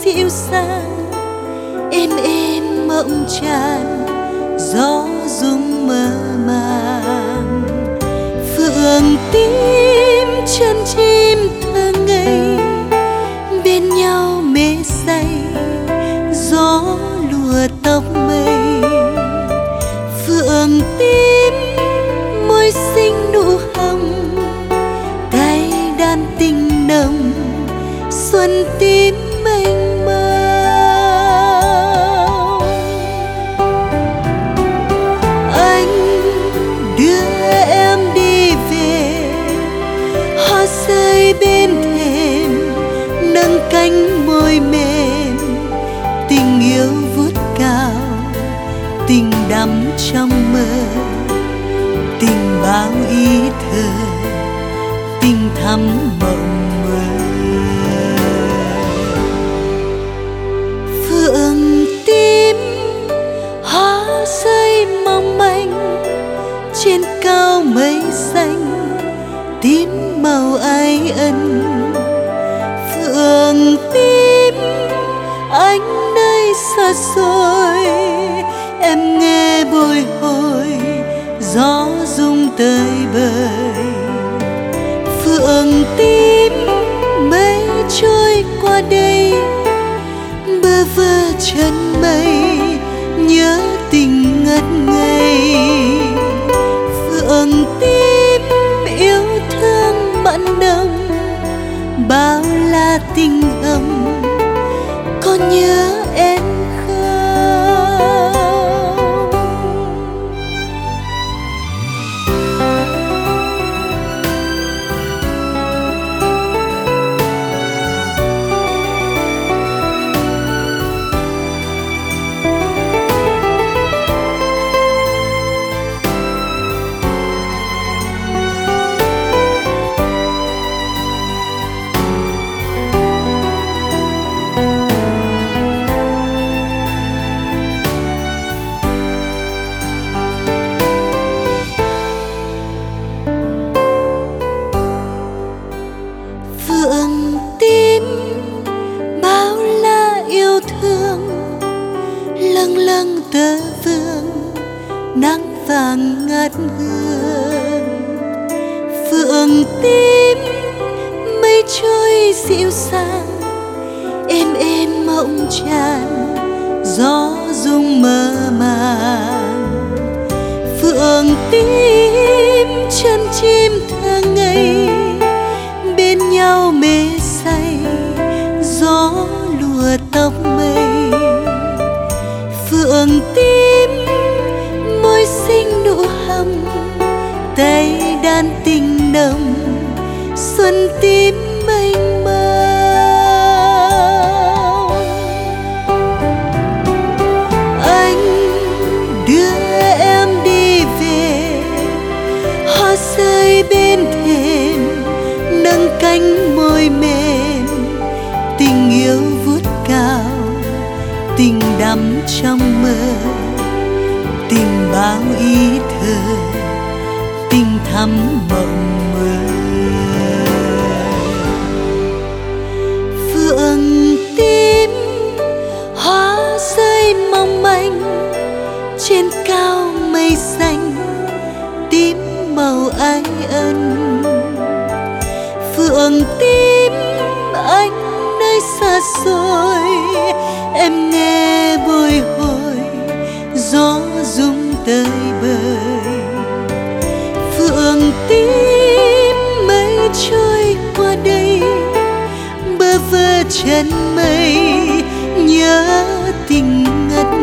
dịu dàng, êm êm mộng tràn, gió rung mơ màng. Phượng tím chân chim thơ ngây, bên nhau mê say, gió lùa tóc mây. Phượng tím môi xinh nụ hồng, tay đàn tình nồng, xuân tím mênh mông. Anh đưa em đi về, hoa rơi bên thềm, nâng cánh môi mềm. Tình yêu vút cao, tình đắm trong mơ, tình bao ý thơ, tình thắm mộng mơ. Phượng tím hoa rơi mong manh, trên cao mây xanh tím màu ái ân. Phượng tím anh nơi xa xôi, em nghe bồi hồi gió rung tới bời. Phượng tím mây trôi qua đây, bơ vơ chân mây nhớ tình ngất ngây. Phượng tím yêu thương mặn nồng, bao la tình hồng, có nhớ em tơ vương nắng vàng ngát hương. Phượng tím mây trôi dịu dàng, êm êm mộng tràn, gió rung mơ màng. Phượng tím chân chim thơ ngây, bên nhau mê say, gió lùa tóc mây. Phượng tím môi xinh nụ hồng, tay đàn tình nồng, xuân tím mênh mông. Anh đưa em đi về, hoa rơi bên thềm, nâng cánh môi mềm. Tình yêu vút cao, tình đắm trong mơ, tình bao ý thơ, tình thắm mộng mơ. Phượng tím hoa rơi mong manh, trên cao mây xanh tím màu ái ân. Phượng tím anh nơi xa xôi, em nghe bồi hồi gió rung tới bời. Phượng tím mây trôi qua đây, bơ vơ chân mây nhớ tình ngất